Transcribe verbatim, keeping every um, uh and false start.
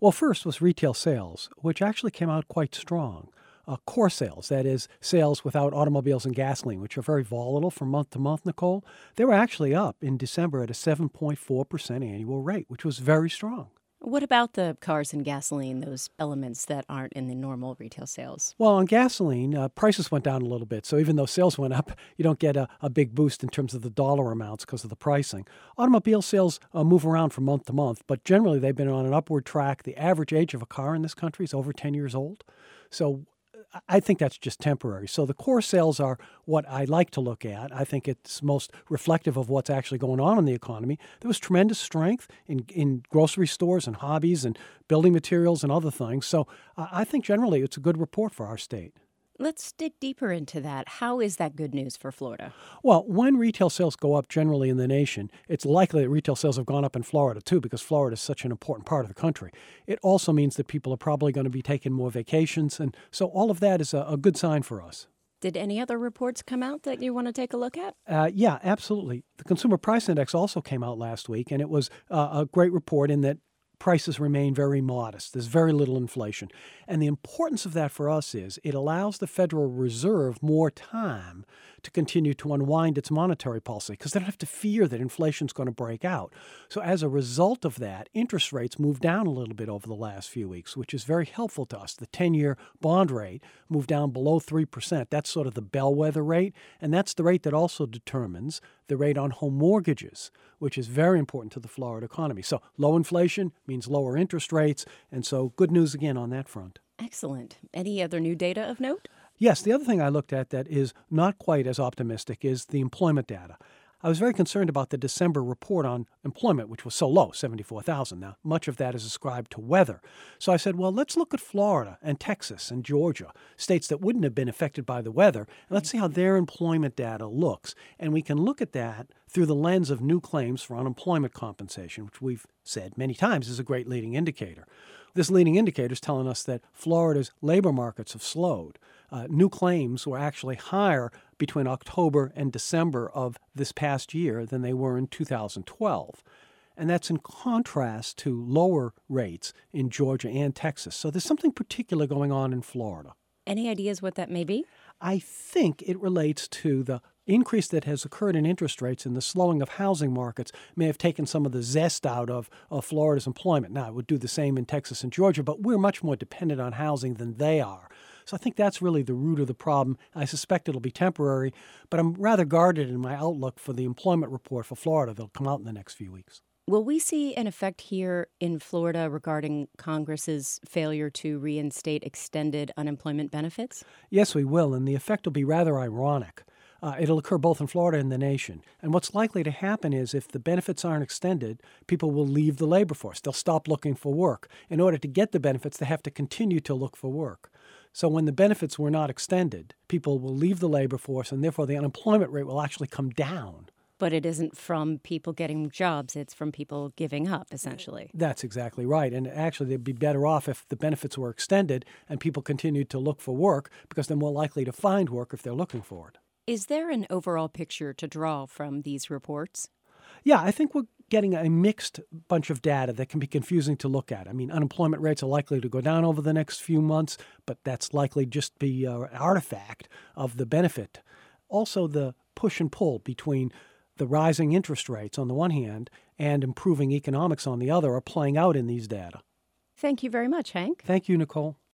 Well, first was retail sales, which actually came out quite strong. Uh, core sales, that is, sales without automobiles and gasoline, which are very volatile from month to month, Nicole, they were actually up in December at a seven point four percent annual rate, which was very strong. What about the cars and gasoline, those elements that aren't in the normal retail sales? Well, on gasoline, uh, prices went down a little bit. So even though sales went up, you don't get a, a big boost in terms of the dollar amounts because of the pricing. Automobile sales uh, move around from month to month, but generally they've been on an upward track. The average age of a car in this country is over ten years old. So I think that's just temporary. So the core sales are what I like to look at. I think it's most reflective of what's actually going on in the economy. There was tremendous strength in, in grocery stores and hobbies and building materials and other things. So uh, I think generally it's a good report for our state. Let's dig deeper into that. How is that good news for Florida? Well, when retail sales go up generally in the nation, it's likely that retail sales have gone up in Florida too, because Florida is such an important part of the country. It also means that people are probably going to be taking more vacations. And so all of that is a, a good sign for us. Did any other reports come out that you want to take a look at? Uh, yeah, absolutely. The Consumer Price Index also came out last week, and it was uh, a great report in that prices remain very modest. There's very little inflation. And the importance of that for us is it allows the Federal Reserve more time to continue to unwind its monetary policy because they don't have to fear that inflation is going to break out. So as a result of that, interest rates moved down a little bit over the last few weeks, which is very helpful to us. The ten-year bond rate moved down below three percent. That's sort of the bellwether rate, and that's the rate that also determines the rate on home mortgages, which is very important to the Florida economy. So low inflation means lower interest rates, and so good news again on that front. Excellent. Any other new data of note? Yes, the other thing I looked at that is not quite as optimistic is the employment data. I was very concerned about the December report on employment, which was so low, seventy-four thousand. Now, much of that is ascribed to weather. So I said, well, let's look at Florida and Texas and Georgia, states that wouldn't have been affected by the weather, and let's see how their employment data looks. And we can look at that through the lens of new claims for unemployment compensation, which we've said many times is a great leading indicator. This leading indicator is telling us that Florida's labor markets have slowed. Uh, new claims were actually higher between October and December of this past year than they were in two thousand twelve. And that's in contrast to lower rates in Georgia and Texas. So there's something particular going on in Florida. Any ideas what that may be? I think it relates to the increase that has occurred in interest rates and the slowing of housing markets may have taken some of the zest out of, of Florida's employment. Now, it would do the same in Texas and Georgia, but we're much more dependent on housing than they are. So I think that's really the root of the problem. I suspect it'll be temporary, but I'm rather guarded in my outlook for the employment report for Florida that'll come out in the next few weeks. Will we see an effect here in Florida regarding Congress's failure to reinstate extended unemployment benefits? Yes, we will, and the effect will be rather ironic. Uh, it'll occur both in Florida and the nation. And what's likely to happen is if the benefits aren't extended, people will leave the labor force. They'll stop looking for work. In order to get the benefits, they have to continue to look for work. So when the benefits were not extended, people will leave the labor force, and therefore the unemployment rate will actually come down. But it isn't from people getting jobs. It's from people giving up, essentially. That's exactly right. And actually, they'd be better off if the benefits were extended and people continued to look for work because they're more likely to find work if they're looking for it. Is there an overall picture to draw from these reports? Yeah, I think we're getting a mixed bunch of data that can be confusing to look at. I mean, unemployment rates are likely to go down over the next few months, but that's likely just be uh, an artifact of the benefit. Also, the push and pull between the rising interest rates on the one hand and improving economics on the other are playing out in these data. Thank you very much, Hank. Thank you, Nicole.